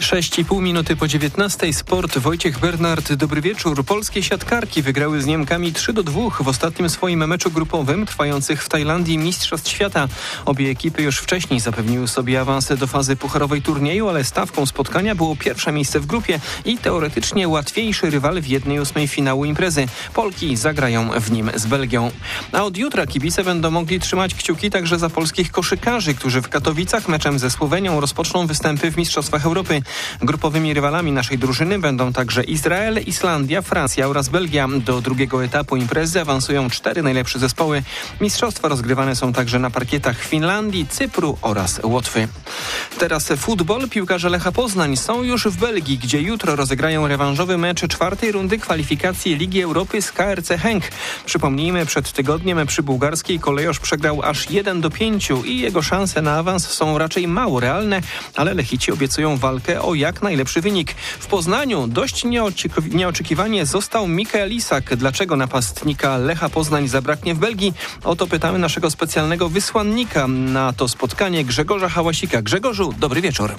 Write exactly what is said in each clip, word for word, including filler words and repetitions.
sześć i pół minuty po dziewiętnastej. Sport. Wojciech Bernard. Dobry wieczór. Polskie siatkarki wygrały z Niemkami trzy do dwóch w ostatnim swoim meczu grupowym trwających w Tajlandii Mistrzostw Świata. Obie ekipy już wcześniej zapewniły sobie awans do fazy pucharowej turnieju, ale stawką spotkania było pierwsze miejsce w grupie i teoretycznie łatwiejszy rywal w jednej ósmej finału imprezy. Polki zagrają w nim z Belgią. A od jutra kibice będą mogli trzymać kciuki także za polskich koszykarzy, którzy w Katowicach meczem ze Słowenią rozpoczną występy w Mistrzostwach Europy. Grupowymi rywalami naszej drużyny będą także Izrael, Islandia, Francja oraz Belgia. Do drugiego etapu imprezy awansują cztery najlepsze zespoły. Mistrzostwa rozgrywane są także na parkietach Finlandii, Cypru oraz Łotwy. Teraz futbol. Piłkarze Lecha Poznań są już w Belgii, gdzie jutro rozegrają rewanżowy mecz czwartej rundy kwalifikacji Ligi Europy z K R C Henk. Przypomnijmy, przed tygodniem przy bułgarskiej Kolejosz przegrał aż jeden do pięciu i jego szanse na awans są raczej mało realne, ale Lechici obiecują walkę o jak najlepszy wynik. W Poznaniu dość nieoczeki- nieoczekiwanie został Mikael Isak. Dlaczego napastnika Lecha Poznań zabraknie w Belgii? O to pytamy naszego specjalnego wysłannika na to spotkanie, Grzegorza Hałasika. Grzegorzu, dobry wieczór.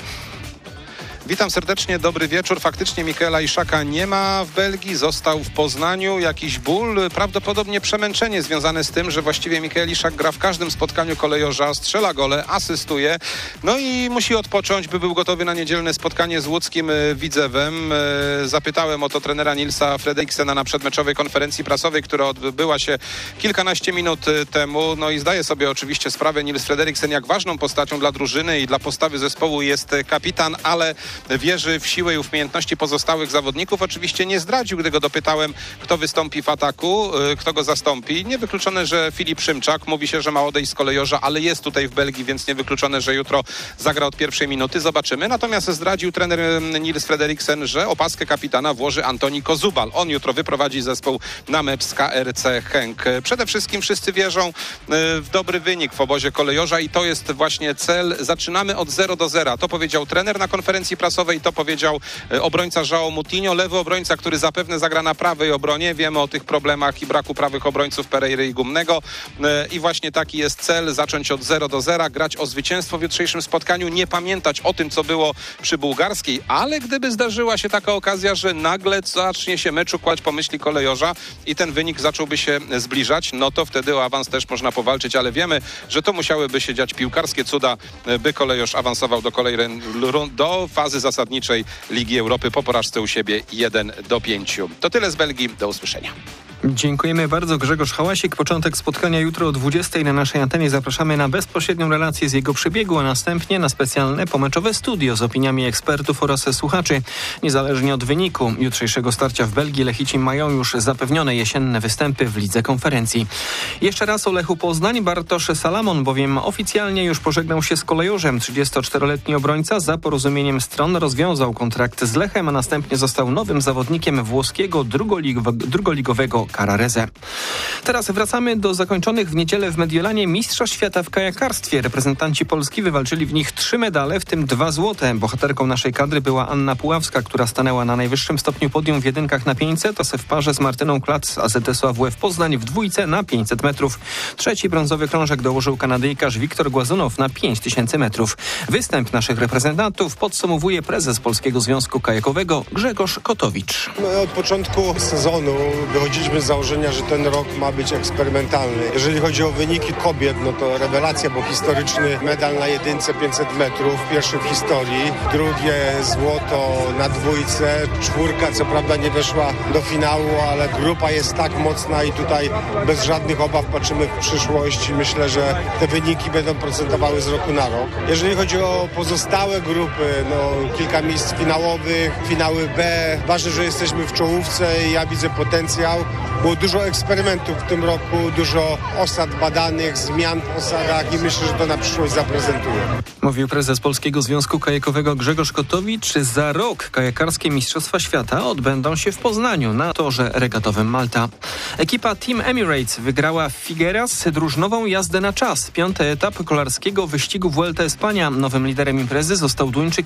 Witam serdecznie, dobry wieczór. Faktycznie Mikaela Isaka nie ma w Belgii, został w Poznaniu. Jakiś ból, prawdopodobnie przemęczenie związane z tym, że właściwie Mikael Isak gra w każdym spotkaniu kolejorza, strzela gole, asystuje. No i musi odpocząć, by był gotowy na niedzielne spotkanie z łódzkim Widzewem. Zapytałem o to trenera Nilsa Frederiksena na przedmeczowej konferencji prasowej, która odbyła się kilkanaście minut temu. No i zdaje sobie oczywiście sprawę Nils Frederiksen, jak ważną postacią dla drużyny i dla postawy zespołu jest kapitan, ale wierzy w siłę i umiejętności pozostałych zawodników. Oczywiście nie zdradził, gdy go dopytałem, kto wystąpi w ataku, kto go zastąpi. Niewykluczone, że Filip Szymczak. Mówi się, że ma odejść z kolejorza, ale jest tutaj w Belgii, więc niewykluczone, że jutro zagra od pierwszej minuty. Zobaczymy. Natomiast zdradził trener Nils Frederiksen, że opaskę kapitana włoży Antoni Kozubal. On jutro wyprowadzi zespół na mecz z K R C Henk. Przede wszystkim wszyscy wierzą w dobry wynik w obozie kolejorza i to jest właśnie cel. Zaczynamy od zero do zera. To powiedział trener na konferencji prasowej, to powiedział obrońca João Moutinho, lewy obrońca, który zapewne zagra na prawej obronie. Wiemy o tych problemach i braku prawych obrońców Pereiry i Gumnego i właśnie taki jest cel, zacząć od zero do zera, grać o zwycięstwo w jutrzejszym spotkaniu, nie pamiętać o tym, co było przy bułgarskiej, ale gdyby zdarzyła się taka okazja, że nagle zacznie się mecz układać po myśli kolejorza i ten wynik zacząłby się zbliżać, no to wtedy o awans też można powalczyć, ale wiemy, że to musiałyby się dziać piłkarskie cuda, by kolejorz awansował do kolejnej do fazy zasadniczej Ligi Europy po porażce u siebie jeden do pięciu. To tyle z Belgii. Do usłyszenia. Dziękujemy bardzo. Grzegorz Hałasik. Początek spotkania jutro o dwudziestej na naszej antenie. Zapraszamy na bezpośrednią relację z jego przebiegu, a następnie na specjalne pomeczowe studio z opiniami ekspertów oraz słuchaczy. Niezależnie od wyniku jutrzejszego starcia w Belgii, Lechici mają już zapewnione jesienne występy w Lidze Konferencji. Jeszcze raz o Lechu Poznań. Bartosz Salamon bowiem oficjalnie już pożegnał się z kolejorzem. trzydziestoczteroletni obrońca za porozumieniem stron rozwiązał kontrakt z Lechem, a następnie został nowym zawodnikiem włoskiego drugolig- drugoligowego Carrarese. Teraz wracamy do zakończonych w niedzielę w Mediolanie Mistrzostw Świata w kajakarstwie. Reprezentanci Polski wywalczyli w nich trzy medale, w tym dwa złote. Bohaterką naszej kadry była Anna Puławska, która stanęła na najwyższym stopniu podium w jedynkach na pięćset, a w parze z Martyną Klac z A Z S-u A W F Poznań w dwójce na pięćset metrów. Trzeci brązowy krążek dołożył Kanadyjkarz Wiktor Głazunow na pięć tysięcy metrów. Występ naszych reprezentantów podsumowuje prezes Polskiego Związku Kajakowego Grzegorz Kotowicz. My od początku sezonu wychodziliśmy z założenia, że ten rok ma być eksperymentalny. Jeżeli chodzi o wyniki kobiet, no to rewelacja, bo historyczny medal na jedynce pięćset metrów, pierwszy w historii, drugie złoto na dwójce, czwórka co prawda nie weszła do finału, ale grupa jest tak mocna i tutaj bez żadnych obaw patrzymy w przyszłość i myślę, że te wyniki będą procentowały z roku na rok. Jeżeli chodzi o pozostałe grupy, no kilka miejsc finałowych, finały B, ważne, że jesteśmy w czołówce i ja widzę potencjał. Było dużo eksperymentów w tym roku, dużo osad badanych, zmian w osadach i myślę, że to na przyszłość zaprezentuje. Mówił prezes Polskiego Związku Kajakowego Grzegorz Kotowicz. Za rok kajakarskie Mistrzostwa Świata odbędą się w Poznaniu na torze regatowym Malta. Ekipa Team Emirates wygrała w Figueras drużynową jazdę na czas. Piąty etap kolarskiego wyścigu Vuelta Espania. Nowym liderem imprezy został Duńczyk Jonas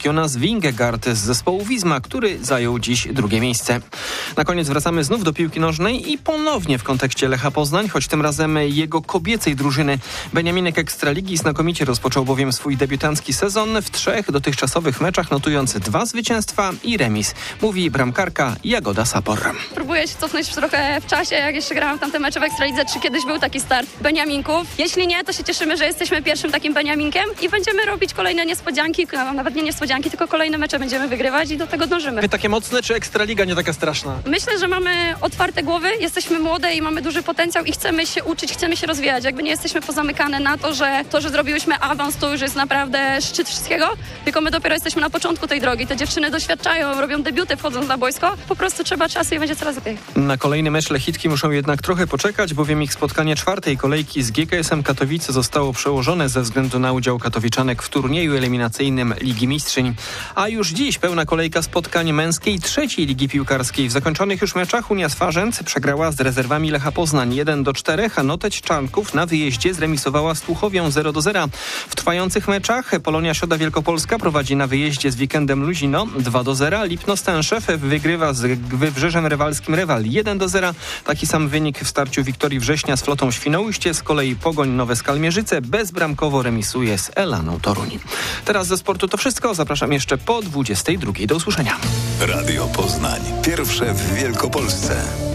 Vingegaard z zespołu Wisma, który zajął dziś drugie miejsce. Na koniec wracamy znów do piłki nożnej i ponownie w kontekście Lecha Poznań, choć tym razem jego kobiecej drużyny. Beniaminek Ekstraligi znakomicie rozpoczął bowiem swój debiutancki sezon w trzech dotychczasowych meczach, notując dwa zwycięstwa i remis. Mówi bramkarka Jagoda Sapor. Próbuję się cofnąć trochę w czasie, jak jeszcze grałam tamte mecze w Ekstralidze, czy kiedyś był taki start Beniaminków. Jeśli nie, to się cieszymy, że jesteśmy pierwszym takim Beniaminkiem i będziemy robić kolejne niespodzianki, nawet nie niespodzianki, tylko kolejne mecze będziemy wygrywać i do tego dążymy. Wy takie mocne, czy Ekstraliga nie taka straszna? Myślę, że mamy otwarte głowy, jesteśmy młode i mamy duży potencjał i chcemy się uczyć, chcemy się rozwijać. Jakby nie jesteśmy pozamykane na to, że to, że zrobiłyśmy awans, to już jest naprawdę szczyt wszystkiego, tylko my dopiero jesteśmy na początku tej drogi. Te dziewczyny doświadczają, robią debiuty wchodząc na boisko. Po prostu trzeba czasu i będzie coraz lepiej. Na kolejny mecz Lechitki muszą jednak trochę poczekać, bowiem ich spotkanie czwartej kolejki z G K S-em Katowice zostało przełożone ze względu na udział katowiczanek w turnieju eliminacyjnym Ligi Mistrzyń. A już dziś pełna kolejka spotkań męskiej trzeciej Ligi Piłkarskiej. W zakończonych już meczach Unia Swarzędz przegrała z rezerwami Lecha Poznań jeden do czterech, a Noteć Czarnków na wyjeździe zremisowała z Tłuchowią zero do zera. W trwających meczach Polonia Środa Wielkopolska prowadzi na wyjeździe z Weekendem Luzino dwa do zera. Lipno Stęszew wygrywa z Wybrzeżem Rywalskim Rywal jeden do zera. Taki sam wynik w starciu Wiktorii Września z Flotą Świnoujście. Z kolei Pogoń Nowe Skalmierzyce bezbramkowo remisuje z Elaną Toruń. Teraz ze sportu to wszystko. Zapraszam jeszcze po dwudziestej drugiej. Do usłyszenia. Radio Poznań. Pierwsze w Wielkopolsce.